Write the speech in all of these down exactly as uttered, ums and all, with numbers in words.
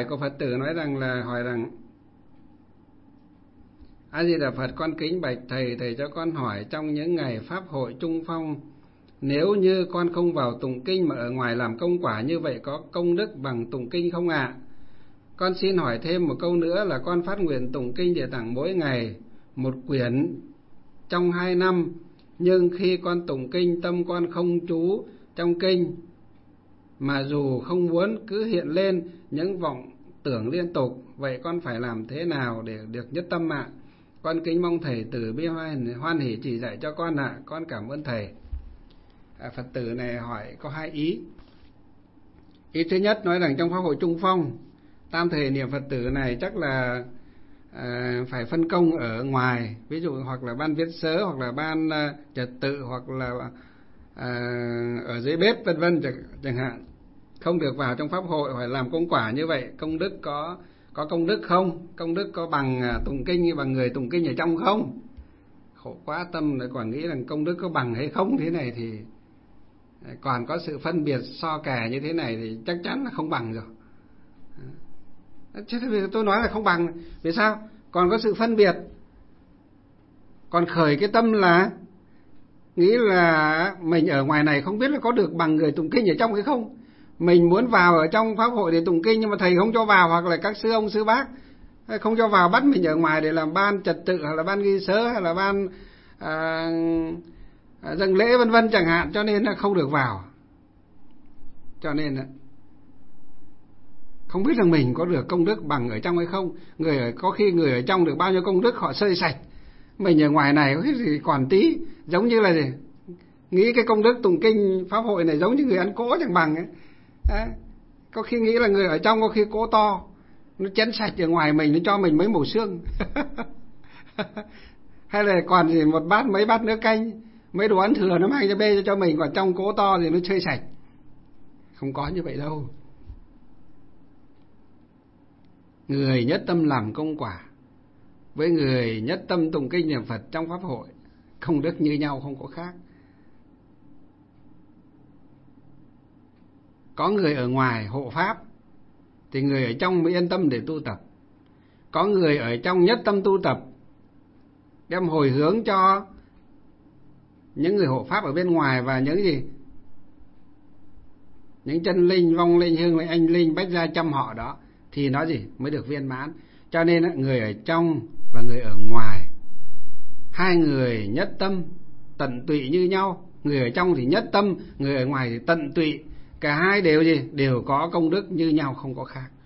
hỏi của Phật tử nói rằng là hỏi rằng: A Di Đà Phật, con kính bạch thầy, thầy cho con hỏi trong những ngày pháp hội Trung Phong, nếu như con không vào tụng kinh mà ở ngoài làm công quả như vậy có công đức bằng tụng kinh không ạ? À? Con xin hỏi thêm một câu nữa là con phát nguyện tụng kinh Địa Tạng mỗi ngày một quyển trong hai năm, nhưng khi con tụng kinh tâm con không trú trong kinh, mà dù không muốn cứ hiện lên những vọng tưởng liên tục, vậy con phải làm thế nào để được nhất tâm ạ? À? Con kính mong thầy từ bi hoan hỷ chỉ dạy cho con ạ. À. Con cảm ơn thầy. À, Phật tử này hỏi có hai ý. Ý thứ nhất nói rằng trong pháp hội Trung Phong, tam thể niệm Phật tử này chắc là à, phải phân công ở ngoài, ví dụ hoặc là ban viết sớ, hoặc là ban à, trật tự, hoặc là à, ở dưới bếp vân vân chẳng, chẳng hạn, không được vào trong pháp hội phải làm công quả như vậy. Công đức có có công đức không? Công đức có bằng à, tụng kinh như bằng người tụng kinh ở trong không? Khổ quá, tâm lại còn nghĩ rằng công đức có bằng hay không, thế này thì còn có sự phân biệt so kè như thế này thì chắc chắn là không bằng rồi. Chứ tôi nói là không bằng, vì sao? Còn có sự phân biệt, còn khởi cái tâm là nghĩ là mình ở ngoài này không biết là có được bằng người tụng kinh ở trong hay không. Mình muốn vào ở trong pháp hội để tụng kinh, nhưng mà thầy không cho vào, hoặc là các sư ông sư bác không cho vào, bắt mình ở ngoài để làm ban trật tự, hoặc là ban ghi sớ, hay là ban à, dâng lễ vân vân chẳng hạn, cho nên là không được vào. Cho nên là không biết rằng mình có được công đức bằng ở trong hay không. Người ở, có khi người ở trong được bao nhiêu công đức họ sơi sạch, mình ở ngoài này có cái gì còn tí, giống như là gì? Nghĩ cái công đức tụng kinh pháp hội này giống như người ăn cỗ chẳng bằng ấy. Đấy. Có khi nghĩ là người ở trong có khi cỗ to, nó chén sạch ở ngoài mình, nó cho mình mấy mẩu xương. Hay là còn gì một bát mấy bát nước canh, mấy đồ ăn thừa nó mang cho bê cho mình, còn trong cỗ to thì nó chơi sạch. Không có như vậy đâu. Người nhất tâm làm công quả với người nhất tâm tụng kinh niệm Phật trong pháp hội, công đức như nhau, không có khác. Có người ở ngoài hộ pháp thì người ở trong mới yên tâm để tu tập. Có người ở trong nhất tâm tu tập, đem hồi hướng cho những người hộ pháp ở bên ngoài và những gì? Những chân linh, vong linh, hương linh, anh linh, bách gia trăm họ đó, thì nó gì? Mới được viên mãn. Cho nên người ở trong và người ở ngoài, hai người nhất tâm tận tụy như nhau. Người ở trong thì nhất tâm, người ở ngoài thì tận tụy. Cả hai đều gì? Đều có công đức như nhau, không có khác.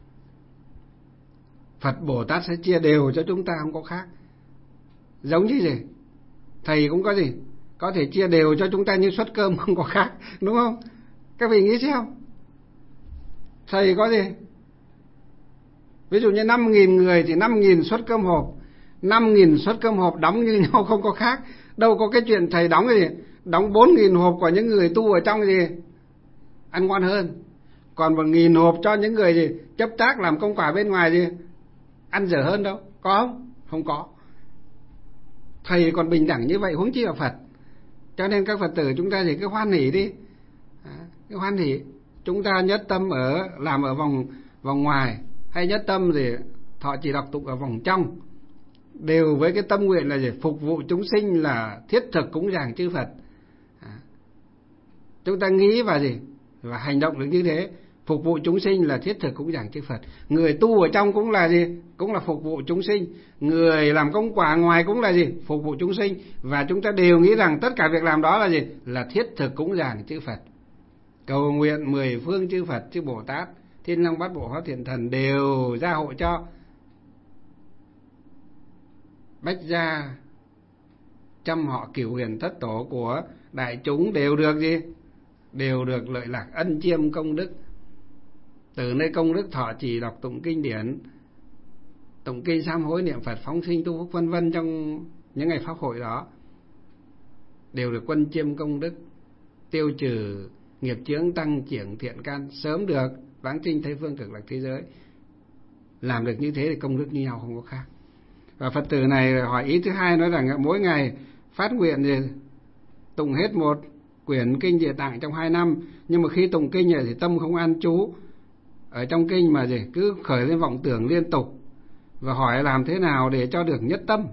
Phật Bồ Tát sẽ chia đều cho chúng ta, không có khác. Giống như gì? Thầy cũng có gì? Có thể chia đều cho chúng ta như suất cơm, không có khác, đúng không? Các vị nghĩ xem. Thầy có gì? Ví dụ như năm nghìn người thì năm nghìn suất cơm hộp, năm nghìn suất cơm hộp đóng như nhau, không có khác. Đâu có cái chuyện thầy đóng cái gì? Đóng bốn nghìn hộp của những người tu ở trong gì? Ăn ngon hơn. Còn một nghìn hộp cho những người gì? Chấp tác làm công quả bên ngoài gì? Ăn dở hơn đâu. Có không? Không có. Thầy còn bình đẳng như vậy, huống chi là Phật. Cho nên các Phật tử chúng ta thì cứ hoan hỷ đi. Cứ hoan hỷ. Chúng ta nhất tâm ở làm ở vòng vòng ngoài, hay nhất tâm thì thọ trì đọc tụng ở vòng trong, đều với cái tâm nguyện là gì? Phục vụ chúng sinh, là thiết thực cúng dường chư Phật. Chúng ta nghĩ và gì? Và hành động được như thế. Phục vụ chúng sinh là thiết thực cúng dường chư Phật. Người tu ở trong cũng là gì? Cũng là phục vụ chúng sinh. Người làm công quả ngoài cũng là gì? Phục vụ chúng sinh. Và chúng ta đều nghĩ rằng tất cả việc làm đó là gì? Là thiết thực cúng dường chư Phật. Cầu nguyện mười phương chư Phật, chư Bồ Tát, Thiên Long Bát Bộ Pháp Thiện Thần đều gia hộ cho bách gia trăm họ cửu huyền thất tổ của đại chúng đều được gì? Đều được lợi lạc ân chiêm công đức. Từ nơi công đức thọ trì đọc tụng kinh điển, tụng kinh sám hối niệm Phật, phóng sinh tu phúc vân vân trong những ngày pháp hội đó, đều được quân chiêm công đức, tiêu trừ nghiệp chướng, tăng trưởng thiện căn, sớm được vãng sinh Tây phương cực lạc thế giới. Làm được như thế thì công đức như nhau, không có khác. Và Phật tử này hỏi ý thứ hai, nói rằng mỗi ngày phát nguyện thì tụng hết một quyển kinh Địa Tạng trong hai năm, nhưng mà khi tụng kinh thì tâm không an trú, ở trong kinh mà gì cứ khởi lên vọng tưởng liên tục và hỏi làm thế nào để cho được nhất tâm,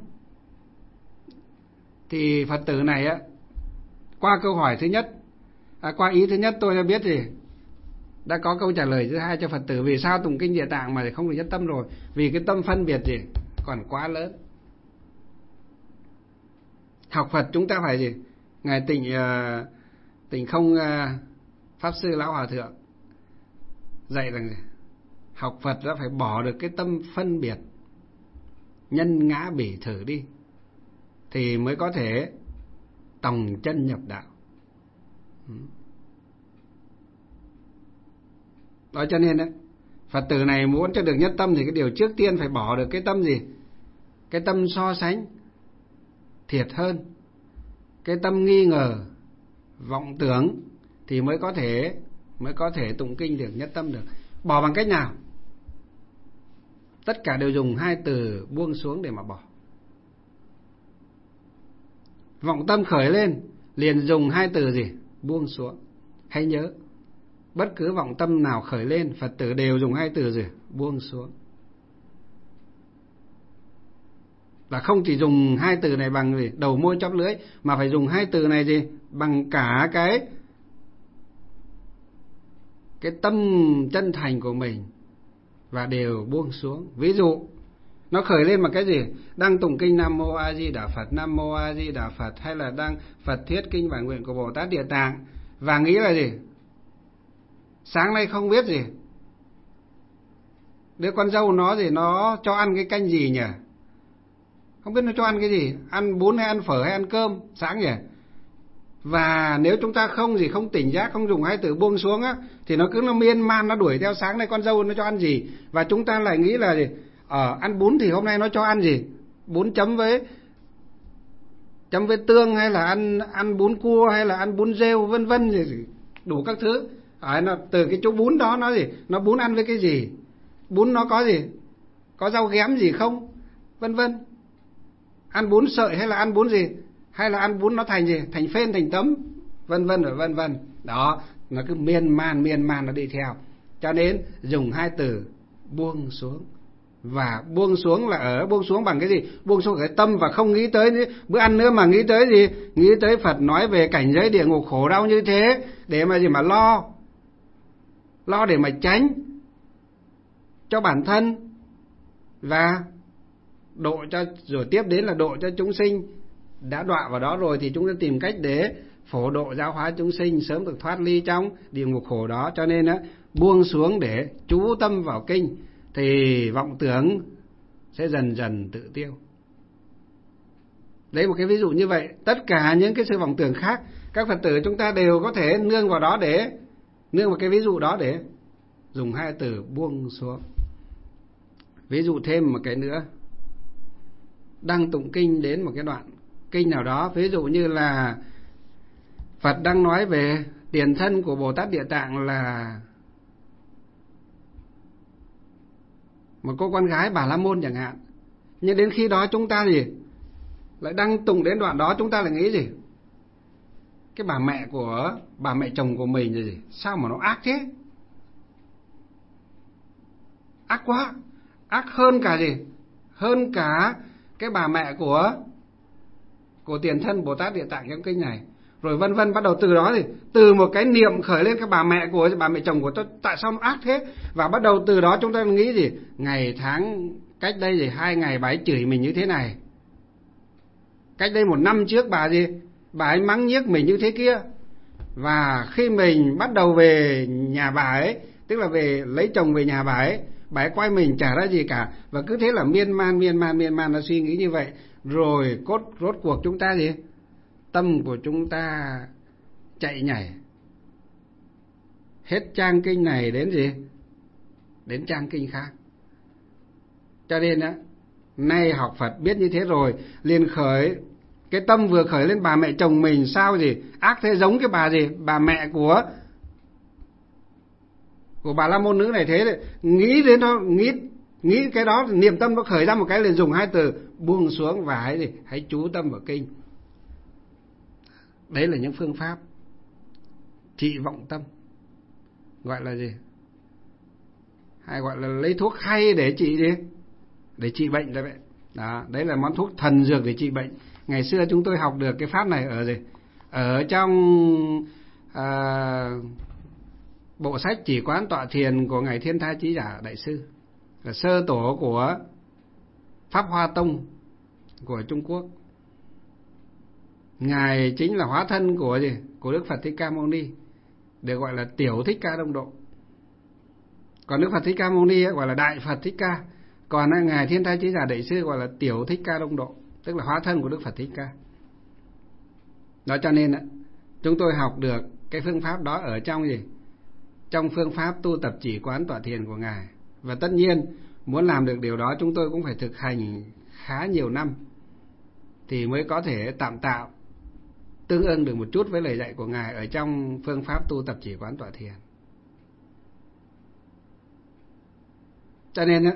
thì Phật tử này á, qua câu hỏi thứ nhất, à, qua ý thứ nhất tôi đã biết gì đã có câu trả lời thứ hai cho Phật tử vì sao tụng kinh Địa Tạng mà không được nhất tâm rồi. Vì cái tâm phân biệt gì còn quá lớn. Học Phật chúng ta phải gì? Ngài Tịnh uh, Tịnh Không uh, Pháp Sư Lão Hòa Thượng dạy rằng gì? Học Phật đã phải bỏ được cái tâm phân biệt nhân ngã bỉ thử đi, thì mới có thể tòng chân nhập đạo. Đó cho nên đấy, Phật tử này muốn cho được nhất tâm thì cái điều trước tiên phải bỏ được cái tâm gì? Cái tâm so sánh thiệt hơn, cái tâm nghi ngờ, vọng tưởng, thì mới có thể mới có thể tụng kinh được nhất tâm được. Bỏ bằng cách nào? Tất cả đều dùng hai từ buông xuống để mà bỏ. Vọng tâm khởi lên liền dùng hai từ gì? Buông xuống. Hãy nhớ, bất cứ vọng tâm nào khởi lên, Phật tử đều dùng hai từ gì? Buông xuống. Và không chỉ dùng hai từ này bằng gì? Đầu môi chóp lưỡi, mà phải dùng hai từ này gì? Bằng cả cái cái tâm chân thành của mình, và đều buông xuống. Ví dụ nó khởi lên bằng cái gì? Đang tụng kinh Nam Mô A Di Đà Phật, Nam Mô A Di Đà Phật, hay là đang Phật thuyết kinh bản nguyện của Bồ Tát Địa Tạng, và nghĩ là gì? Sáng nay không biết gì, đứa con dâu nó gì nó cho ăn cái canh gì nhỉ? Không biết nó cho ăn cái gì, ăn bún hay ăn phở hay ăn cơm sáng nhỉ? Và nếu chúng ta không gì không tỉnh giác, không dùng hai từ buông xuống á, thì nó cứ nó miên man, nó đuổi theo sáng nay con dâu nó cho ăn gì, và chúng ta lại nghĩ là gì? Ờ, ăn bún thì hôm nay nó cho ăn gì? Bún chấm với chấm với tương, hay là ăn ăn bún cua, hay là ăn bún rêu, vân vân gì đủ các thứ. À, nó từ cái chỗ bún đó nó gì? Nó bún ăn với cái gì? Bún nó có gì? Có rau ghém gì không? Vân vân. Ăn bún sợi hay là ăn bún gì? Hay là ăn bún nó thành gì? Thành phên, thành tấm, vân vân rồi vân vân. Đó, nó cứ miên man miên man nó đi theo. Cho nên dùng hai từ buông xuống. Và buông xuống là ở buông xuống bằng cái gì? Buông xuống cái tâm, và không nghĩ tới bữa ăn nữa mà nghĩ tới gì? Nghĩ tới Phật nói về cảnh giới địa ngục khổ đau như thế, để mà gì mà lo. Lo để mà tránh cho bản thân, và độ cho, rồi tiếp đến là độ cho chúng sinh. Đã đọa vào đó rồi thì chúng ta tìm cách để phổ độ giáo hóa chúng sinh sớm được thoát ly trong địa ngục khổ đó. Cho nên á, buông xuống để chú tâm vào kinh, thì vọng tưởng sẽ dần dần tự tiêu. Lấy một cái ví dụ như vậy. Tất cả những cái sự vọng tưởng khác, các Phật tử chúng ta đều có thể nương vào đó, để nương vào cái ví dụ đó để dùng hai từ buông xuống. Ví dụ thêm một cái nữa, đang tụng kinh đến một cái đoạn kinh nào đó, ví dụ như là Phật đang nói về tiền thân của Bồ Tát Địa Tạng là một cô con gái Bà La Môn chẳng hạn. Nhưng đến khi đó chúng ta gì lại đang tụng đến đoạn đó, chúng ta lại nghĩ gì? Cái bà mẹ của bà mẹ chồng của mình gì sao mà nó ác thế? Ác quá, ác hơn cả gì? Hơn cả cái bà mẹ của của tiền thân Bồ Tát Địa Tạng trong kinh này. Rồi vân vân, bắt đầu từ đó thì từ một cái niệm khởi lên cái bà mẹ của bà mẹ chồng của tôi tại sao nó ác thế, và bắt đầu từ đó chúng ta nghĩ gì? Ngày tháng cách đây gì hai ngày bà ấy chửi mình như thế này, cách đây một năm trước bà gì bà ấy mắng nhiếc mình như thế kia. Và khi mình bắt đầu về nhà bà ấy, tức là về lấy chồng về nhà bà ấy, bà ấy quay mình chả ra gì cả, và cứ thế là miên man miên man miên man nó suy nghĩ như vậy. Rồi cốt rốt cuộc chúng ta gì? Tâm của chúng ta chạy nhảy hết trang kinh này đến gì? Đến trang kinh khác. Cho nên á, nay học Phật biết như thế rồi, liền khởi cái tâm vừa khởi lên bà mẹ chồng mình sao gì? Ác thế, giống cái bà gì? Bà mẹ của của Bà La Môn nữ này thế đấy. Nghĩ đến nó, nghĩ nghĩ cái đó, niệm tâm nó khởi ra một cái, liền dùng hai từ buông xuống và hãy gì? Hãy chú tâm vào kinh. Đấy là những phương pháp trị vọng tâm, gọi là gì? hay gọi là lấy thuốc hay để trị gì? Để trị bệnh đấy vậy. Đó, đấy là món thuốc thần dược để trị bệnh. Ngày xưa chúng tôi học được cái pháp này ở gì? Ở trong à, bộ sách Chỉ Quán Tọa Thiền của ngài Thiên Thai Chí Giả Đại sư, là sơ tổ của Pháp Hoa Tông của Trung Quốc. Ngài chính là hóa thân của gì? Của Đức Phật Thích Ca Mâu Ni, được gọi là Tiểu Thích Ca Đông Độ. Còn Đức Phật Thích Ca Mâu Ni ấy, gọi là Đại Phật Thích Ca. Còn ngài Thiên Thai Chí Giả Đại sư gọi là Tiểu Thích Ca Đông Độ, tức là hóa thân của Đức Phật Thích Ca. Đó, cho nên chúng tôi học được cái phương pháp đó ở trong gì? Trong phương pháp tu tập Chỉ Quán Tọa Thiền của ngài. Và tất nhiên muốn làm được điều đó chúng tôi cũng phải thực hành khá nhiều năm thì mới có thể tạm tạo tương ưng được một chút với lời dạy của ngài ở trong phương pháp tu tập Chỉ Quán Tọa Thiền. Cho nên á,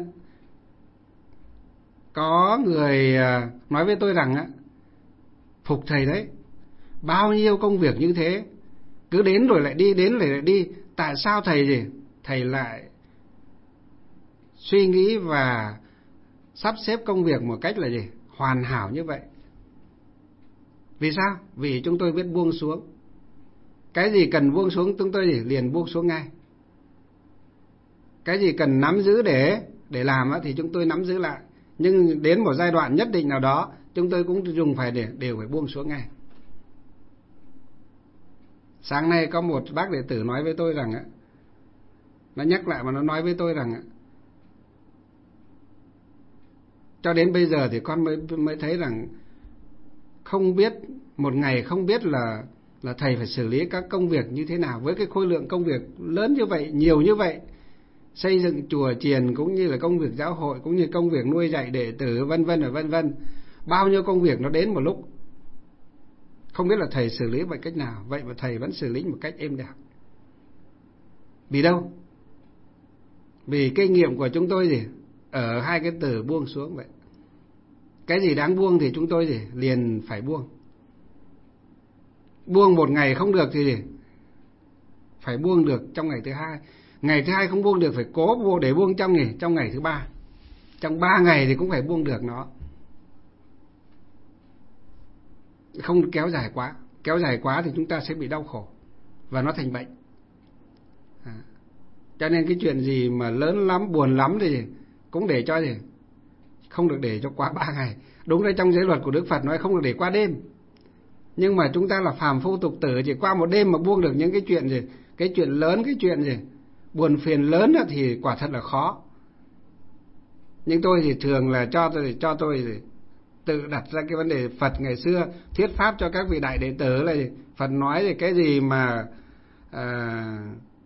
có người nói với tôi rằng á, phục thầy đấy, bao nhiêu công việc như thế, cứ đến rồi lại đi, đến rồi lại đi, tại sao thầy gì? Thầy lại suy nghĩ và sắp xếp công việc một cách là gì? Hoàn hảo như vậy. Vì sao? Vì chúng tôi biết buông xuống. Cái gì cần buông xuống chúng tôi gì? Liền buông xuống ngay. Cái gì cần nắm giữ để để làm á, thì chúng tôi nắm giữ lại. Nhưng đến một giai đoạn nhất định nào đó chúng tôi cũng dùng phải để đều phải buông xuống ngay. Sáng nay có một bác đệ tử nói với tôi rằng á, nó nhắc lại mà nó nói với tôi rằng á, cho đến bây giờ thì con mới mới thấy rằng không biết, một ngày không biết là là thầy phải xử lý các công việc như thế nào với cái khối lượng công việc lớn như vậy, nhiều như vậy. Xây dựng chùa chiền cũng như là công việc giáo hội, cũng như công việc nuôi dạy đệ tử, vân vân và vân vân. Bao nhiêu công việc nó đến một lúc. Không biết là thầy xử lý bằng cách nào, vậy mà thầy vẫn xử lý một cách êm đẹp. Vì đâu? Vì kinh nghiệm của chúng tôi gì? Ở hai cái từ buông xuống vậy. Cái gì đáng buông thì chúng tôi gì? Liền phải buông. Buông một ngày không được thì gì? Phải buông được trong ngày thứ hai. Ngày thứ hai không buông được phải cố buông để buông trong ngày, trong ngày thứ ba. Trong ba ngày thì cũng phải buông được nó. Không kéo dài quá. Kéo dài quá thì chúng ta sẽ bị đau khổ và nó thành bệnh. À. Cho nên cái chuyện gì mà lớn lắm, buồn lắm thì cũng để cho gì? Không được để cho quá ba ngày. Đúng là trong giới luật của Đức Phật nói không được để qua đêm. Nhưng mà chúng ta là phàm phu tục tử, chỉ qua một đêm mà buông được những cái chuyện gì? Cái chuyện lớn, cái chuyện gì? Buồn phiền lớn thì quả thật là khó. Nhưng tôi thì thường là cho tôi cho tôi tự đặt ra cái vấn đề. Phật ngày xưa thuyết pháp cho các vị đại đệ tử là gì? Phật nói thì cái gì mà à,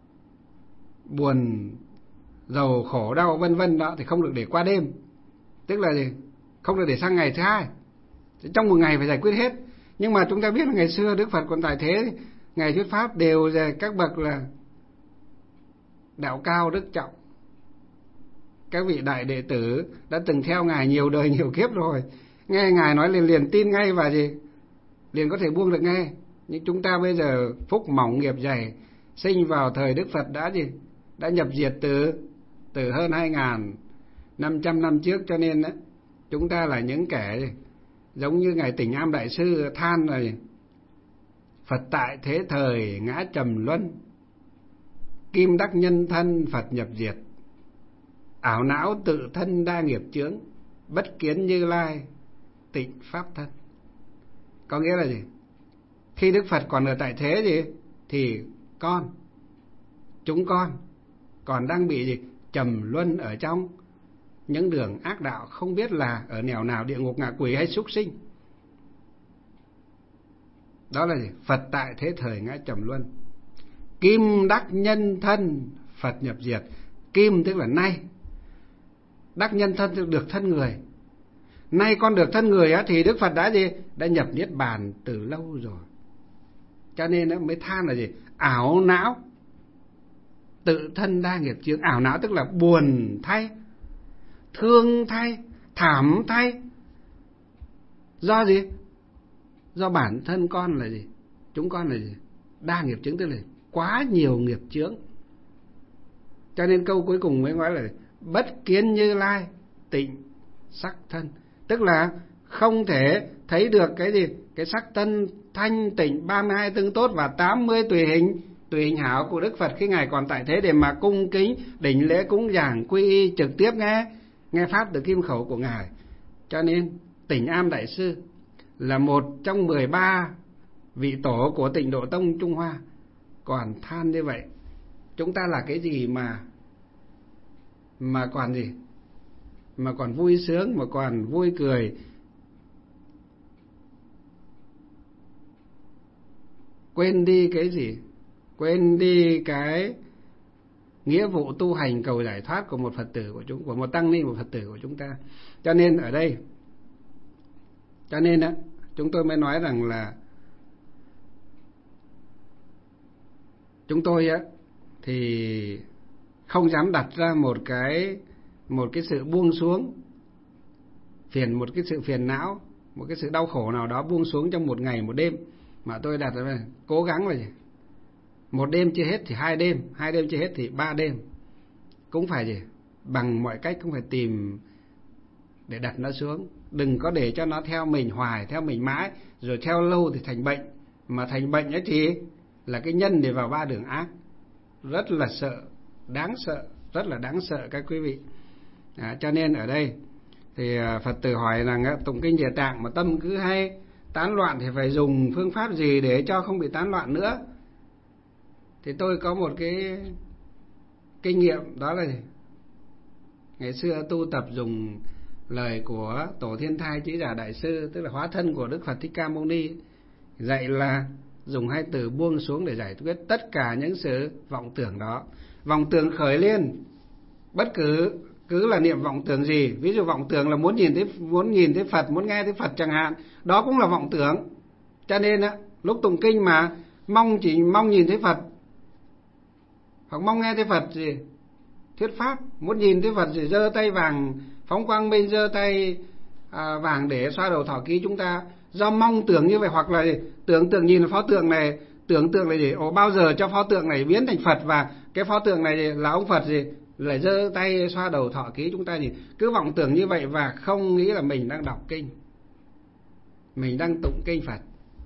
buồn, giàu, khổ, đau vân vân đó thì không được để qua đêm. Tức là gì? Không được để sang ngày thứ hai. Trong một ngày phải giải quyết hết. Nhưng mà chúng ta biết là ngày xưa Đức Phật còn tại thế, ngày thuyết pháp đều là các bậc là đạo cao đức trọng. Các vị đại đệ tử đã từng theo ngài nhiều đời nhiều kiếp rồi, nghe ngài nói liền liền tin ngay và gì? Liền có thể buông được ngay. Nhưng chúng ta bây giờ phúc mỏng nghiệp dày, sinh vào thời Đức Phật đã gì? Đã nhập diệt từ từ hơn hai nghìn năm trăm năm trước, cho nên đó, chúng ta là những kẻ gì? Giống như ngài Tỉnh Am Đại sư than là gì? Phật tại thế thời ngã trầm luân, kim đắc nhân thân Phật nhập diệt, ảo não tự thân đa nghiệp chướng, bất kiến Như Lai tịnh pháp thân. Có nghĩa là gì? Khi Đức Phật còn ở tại thế gì thì con, chúng con còn đang bị gì? Trầm luân ở trong những đường ác đạo, không biết là ở nẻo nào, địa ngục, ngạ quỷ hay súc sinh. Đó là gì? Phật tại thế thời ngã trầm luân, kim đắc nhân thân Phật nhập diệt. Kim tức là nay, đắc nhân thân tức được thân người. Nay con được thân người á, thì Đức Phật đã gì? Đã nhập niết bàn từ lâu rồi. Cho nên nó mới than là gì? Ảo não tự thân đa nghiệp chướng. Ảo não tức là buồn thay, thương thay, thảm thay. Do gì? Do bản thân con là gì? Chúng con là gì? Đa nghiệp chướng tức là quá nhiều nghiệp chướng. Cho nên câu cuối cùng mới nói là bất kiến Như Lai tịnh sắc thân, tức là không thể thấy được cái gì, cái sắc thân thanh tịnh ba mươi hai tương tốt và tám mươi tùy hình, tùy hình hảo của Đức Phật khi Ngài còn tại thế, để mà cung kính đảnh lễ cúng dường quy y, trực tiếp nghe nghe pháp từ kim khẩu của Ngài. Cho nên Tịnh Am Đại Sư là một trong mười ba vị tổ của Tịnh Độ Tông Trung Hoa còn than như vậy. Chúng ta là cái gì mà mà còn gì mà còn vui sướng, mà còn vui cười, quên đi cái gì, quên đi cái nghĩa vụ tu hành cầu giải thoát của một Phật tử của chúng, của một tăng ni, một Phật tử của chúng ta. Cho nên ở đây, cho nên á, chúng tôi mới nói rằng là chúng tôi á thì không dám đặt ra một cái một cái sự buông xuống phiền, một cái sự phiền não, một cái sự đau khổ nào đó buông xuống trong một ngày một đêm, mà tôi đặt ra cố gắng là gì? Một đêm chưa hết thì hai đêm, hai đêm chưa hết thì ba đêm, cũng phải gì? Bằng mọi cách cũng phải tìm để đặt nó xuống. Đừng có để cho nó theo mình hoài, theo mình mãi, rồi theo lâu thì thành bệnh. Mà thành bệnh ấy thì là cái nhân để vào ba đường ác. Rất là sợ, đáng sợ, rất là đáng sợ các quý vị. À, cho nên ở đây thì Phật tử hỏi rằng tụng kinh Địa Tạng mà tâm cứ hay tán loạn thì phải dùng phương pháp gì để cho không bị tán loạn nữa? Thì tôi có một cái kinh nghiệm, đó là gì? Ngày xưa tu tập dùng lời của Tổ Thiên Thai Trí Giả Đại Sư, tức là hóa thân của Đức Phật Thích Ca Mâu Ni, dạy là dùng hai từ buông xuống để giải quyết tất cả những sự vọng tưởng đó. Vọng tưởng khởi lên, bất cứ cứ là niệm vọng tưởng gì, ví dụ vọng tưởng là muốn nhìn thấy muốn nhìn thấy Phật, muốn nghe thấy Phật chẳng hạn, đó cũng là vọng tưởng. Cho nên á, lúc tụng kinh mà mong chỉ mong nhìn thấy Phật, hoặc mong nghe thấy Phật gì, thuyết pháp, muốn nhìn thấy Phật gì, giơ tay vàng phóng quang minh, giơ tay à, vàng để xoa đầu thọ ký, chúng ta do mong tưởng như vậy, hoặc là gì? tưởng tượng nhìn pho tượng này, tưởng tượng là gì? Ồ, bao giờ cho pho tượng này biến thành Phật, và cái pho tượng này là ông Phật gì, lại giơ tay xoa đầu thọ ký, chúng ta gì cứ vọng tưởng như vậy và không nghĩ là mình đang đọc kinh, mình đang tụng kinh Phật.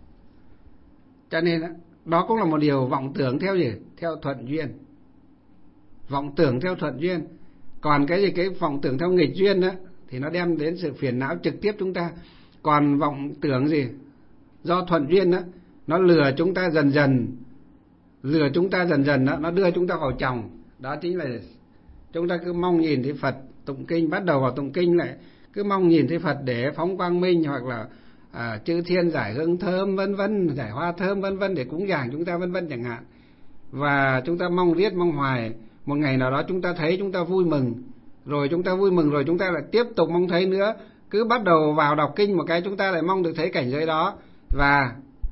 Cho nên đó cũng là một điều vọng tưởng theo gì? Theo thuận duyên. Vọng tưởng theo thuận duyên. Còn cái gì cái vọng tưởng theo nghịch duyên đó thì nó đem đến sự phiền não trực tiếp chúng ta. Còn vọng tưởng gì? Do thuận duyên đó, nó lừa chúng ta dần dần, lừa chúng ta dần dần đó, nó đưa chúng ta vào chồng. Đó chính là chúng ta cứ mong nhìn thấy Phật, tụng kinh, bắt đầu vào tụng kinh lại cứ mong nhìn thấy Phật để phóng quang minh, hoặc là à, chư thiên giải hương thơm vân vân, giải hoa thơm vân vân để cúng dường chúng ta vân vân chẳng hạn. Và chúng ta mong riết mong hoài, một ngày nào đó chúng ta thấy chúng ta vui mừng, rồi chúng ta vui mừng rồi chúng ta lại tiếp tục mong thấy nữa. Cứ bắt đầu vào đọc kinh một cái chúng ta lại mong được thấy cảnh giới đó, và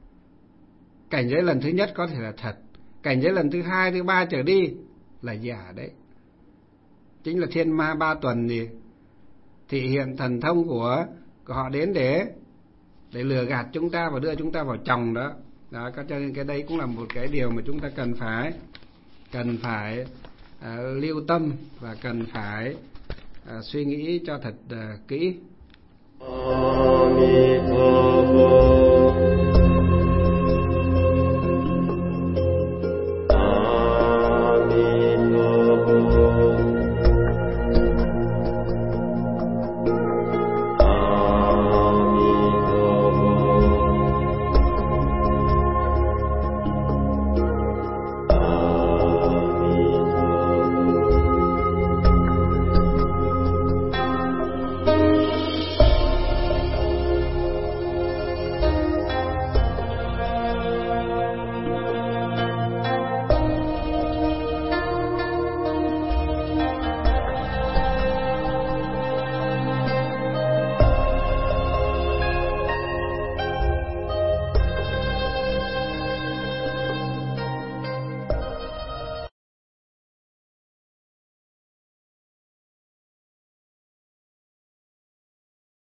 cảnh giới lần thứ nhất có thể là thật, cảnh giới lần thứ hai, thứ ba trở đi là giả đấy. Chính là thiên ma ba tuần gì thị hiện thần thông của, của họ đến để để lừa gạt chúng ta và đưa chúng ta vào chồng đó. Đó, cho nên cái đây cũng là một cái điều mà chúng ta cần phải cần phải uh, lưu tâm và cần phải uh, suy nghĩ cho thật uh, kỹ. Amen.